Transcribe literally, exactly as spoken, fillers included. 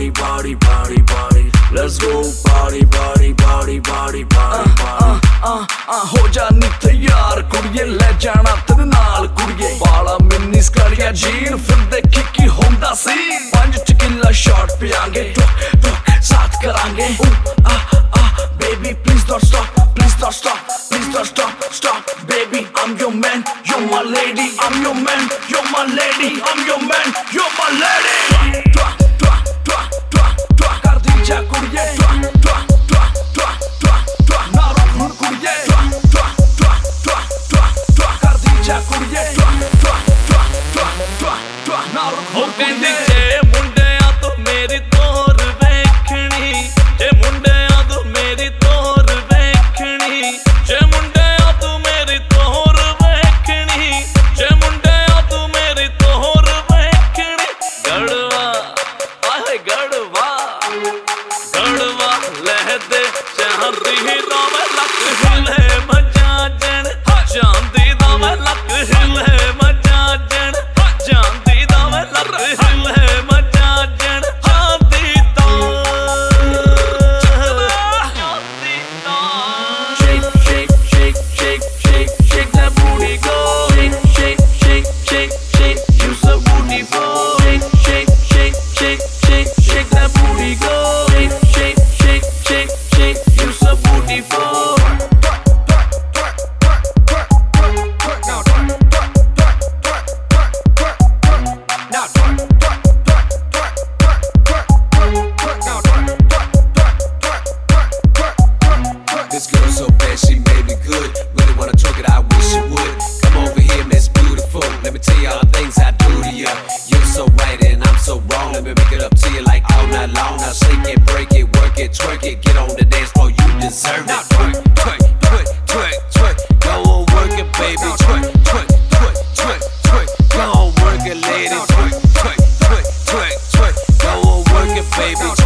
party, party, party, party. Let's go party, party, party, party, party, party. Uh, uh, हो जानी तैयार कुड़िए ले जाना तेरे नाल कुड़िए बाला मिनी स्कर्टिया जीन फिर देखी की होंदा सी पंज चिकिला शॉट पियांगे टोक टोक साथ करांगे uh, uh, uh, baby please don't stop please don't stop please don't stop stop baby I'm your man you're my lady I'm your man you're my lady I'm your man you're my lady twa twa twa twa twa कर दी जा कुड़िए twa twa twa twa twa twa ना रोक हुन कुड़िए twa twa twa twa twa twa कर दी जा कुड़िए twa twa twa twa twa twa ना रोक हुन कुड़िए जे मुंडिया तो मेरी तोर वेखनी जे मुंडिया तो मेरी तोर वेखनी जे मुंडिया तो मेरी तोर वेखनी जे मुंडिया तो मेरी तोर वेखनी गड़वा आए गड़वा गड़वा लहदे चांदी दा मैं लक हिले मजाजन चांदी दा मैं लक हिले मजाजन चांदी दा मैं लक हिले मजाजन चांदी दा Shake, shake, shake, shake, shake, shake that booty, go. Shake, shake, shake, shake, shake, use the booty for. Shake, shake, shake, shake, shake, shake that booty, go. Shake, shake, shake, shake, shake, use the booty for. This girl so bad, she made me good. Really wanna twerk it, I wish you would. Come over here, Miss Beautiful. Let me tell you all the things I do to you. You're so right and I'm so wrong. Let me make it up to you like all night long. Now shake it, break it, work it, twerk it. Get on the dance floor, you deserve it. Now twerk, twerk, twerk, twerk, twerk. Go on, work it, baby. Twerk, twerk, twerk, twerk, twerk. Go on, work it, lady. Twerk, twerk, twerk, twerk, twerk. Go on, work it, baby.